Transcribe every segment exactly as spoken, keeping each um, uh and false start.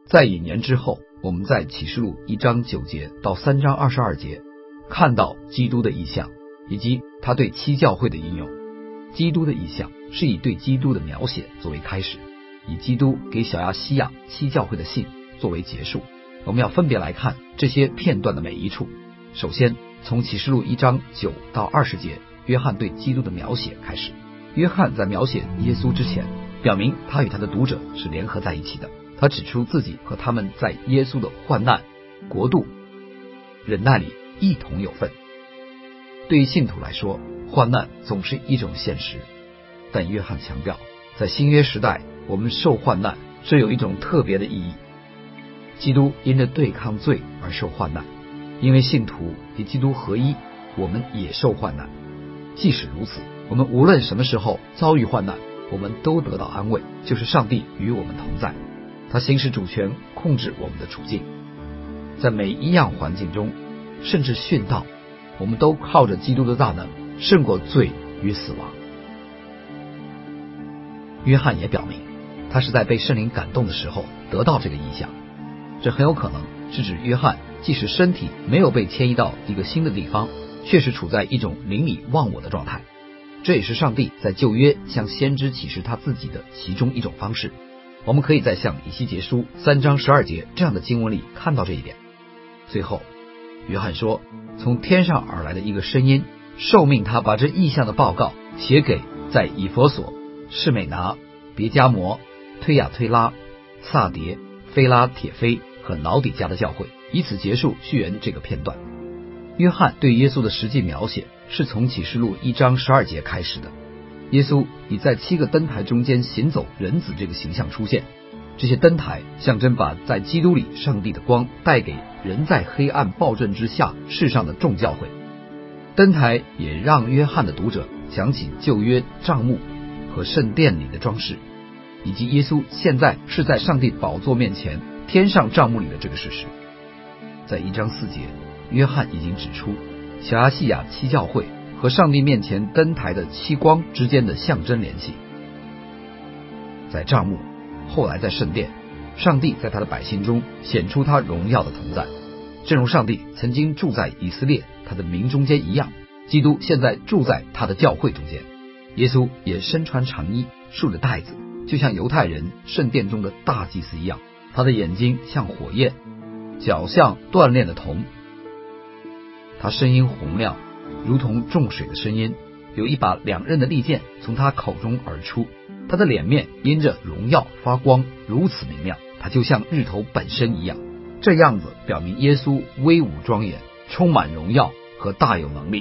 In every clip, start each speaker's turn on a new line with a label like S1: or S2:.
S1: 在引言之后，我们在启示录一章九节到三章二十二节看到基督的意象，以及他对七教会的应用。基督的意象是以对基督的描写作为开始，以基督给小亚细亚七教会的信作为结束。我们要分别来看这些片段的每一处。首先，从启示录一章九到二十节，约翰对基督的描写开始。约翰在描写耶稣之前，表明他与他的读者是联合在一起的。他指出自己和他们在耶稣的患难、国度、忍耐里一同有份。对于信徒来说，患难总是一种现实，但约翰强调，在新约时代，我们受患难是有一种特别的意义。基督因着对抗罪而受患难，因为信徒与基督合一，我们也受患难。即使如此，我们无论什么时候遭遇患难，我们都得到安慰，就是上帝与我们同在，他行使主权，控制我们的处境。在每一样环境中，甚至殉道，我们都靠着基督的大能胜过罪与死亡。约翰也表明，他是在被圣灵感动的时候得到这个意象。这很有可能是指约翰即使身体没有被迁移到一个新的地方，却是处在一种灵里忘我的状态。这也是上帝在旧约向先知启示他自己的其中一种方式。我们可以在像以西结书三章十二节这样的经文里看到这一点。最后，约翰说，从天上而来的一个声音受命他把这异象的报告写给在以弗所、士美拿、别迦摩、推雅推拉、萨迭、菲拉铁菲和老底嘉的教会，以此结束序言这个片段。约翰对耶稣的实际描写是从启示录一章十二节开始的。耶稣以在七个灯台中间行走人子这个形象出现，这些灯台象征把在基督里上帝的光带给人在黑暗暴政之下世上的众教会。灯台也让约翰的读者想起旧约帐幕和圣殿里的装饰，以及耶稣现在是在上帝宝座面前天上帐幕里的这个事实。在一章四节，约翰已经指出小亚细亚七教会和上帝面前灯台的七光之间的象征联系。在帐幕，后来在圣殿，上帝在他的百姓中显出他荣耀的同在，正如上帝曾经住在以色列他的民中间一样，基督现在住在他的教会中间。耶稣也身穿长衣，束着带子，就像犹太人圣殿中的大祭司一样，他的眼睛像火焰，脚像锻炼的铜，他声音洪亮，如同众水的声音，有一把两刃的利剑从他口中而出，他的脸面因着荣耀发光，如此明亮，他就像日头本身一样。这样子表明耶稣威武庄严，充满荣耀和大有能力。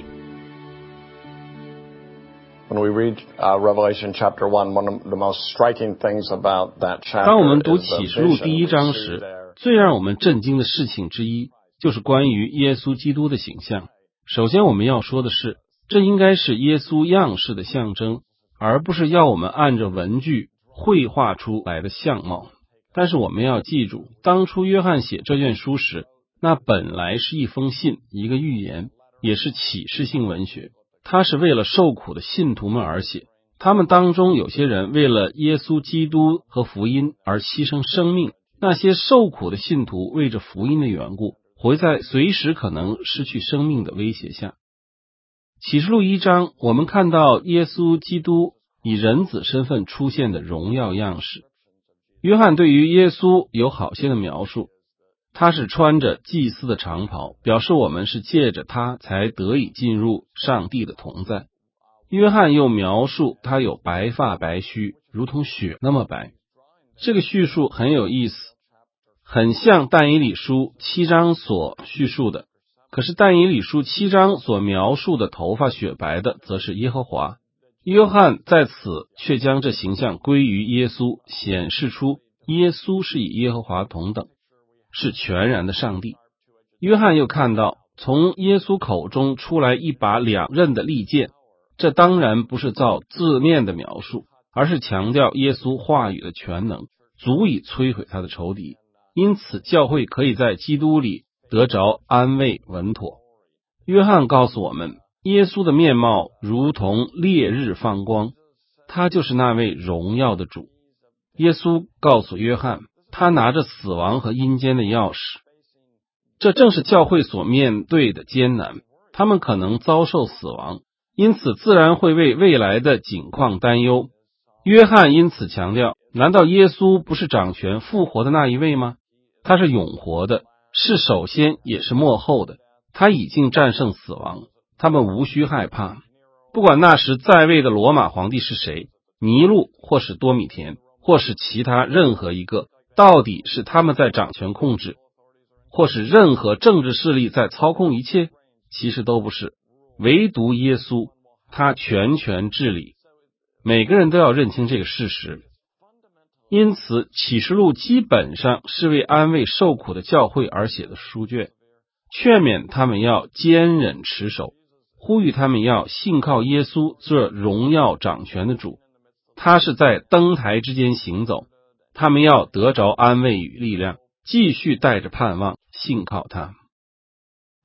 S2: When we read uh, Revelation chapter one, one of the most striking things about that chapter
S3: 当我们读启示录第一章时，最让我们震惊的事情之一，就是关于耶稣基督的形象。首先我们要说的是，这应该是耶稣样式的象征，而不是要我们按着文句绘画出来的相貌。但是我们要记住，当初约翰写这卷书时，那本来是一封信，一个预言，也是启示性文学。他是为了受苦的信徒们而写，他们当中有些人为了耶稣基督和福音而牺牲生命，那些受苦的信徒为着福音的缘故，活在随时可能失去生命的威胁下。启示录一章，我们看到耶稣基督以人子身份出现的荣耀样式。约翰对于耶稣有好些的描述，他是穿着祭司的长袍，表示我们是借着他才得以进入上帝的同在。约翰又描述他有白发白须，如同雪那么白。这个叙述很有意思，很像但以理书七章所叙述的，可是但以理书七章所描述的头发雪白的则是耶和华。约翰在此却将这形象归于耶稣，显示出耶稣是与耶和华同等，是全然的上帝。约翰又看到从耶稣口中出来一把两刃的利剑，这当然不是照字面的描述，而是强调耶稣话语的全能，足以摧毁他的仇敌。因此教会可以在基督里得着安慰稳妥。约翰告诉我们，耶稣的面貌如同烈日放光，他就是那位荣耀的主。耶稣告诉约翰， 他拿着死亡和阴间的钥匙。这正是教会所面对的艰难，他们可能遭受死亡，因此自然会为未来的景况担忧。约翰因此强调，难道耶稣不是掌权复活的那一位吗？他是永活的，是首先也是末后的，他已经战胜死亡，他们无需害怕。不管那时在位的罗马皇帝是谁，尼禄或是多米田，或是其他任何一个，到底是他们在掌权控制，或是任何政治势力在操控一切？其实都不是，唯独耶稣，他全权治理。每个人都要认清这个事实。因此启示录基本上是为安慰受苦的教会而写的书卷，劝勉他们要坚忍持守，呼吁他们要信靠耶稣这荣耀掌权的主，他是在灯台之间行走，他们要得着安慰与力量，继续带着盼望信靠他。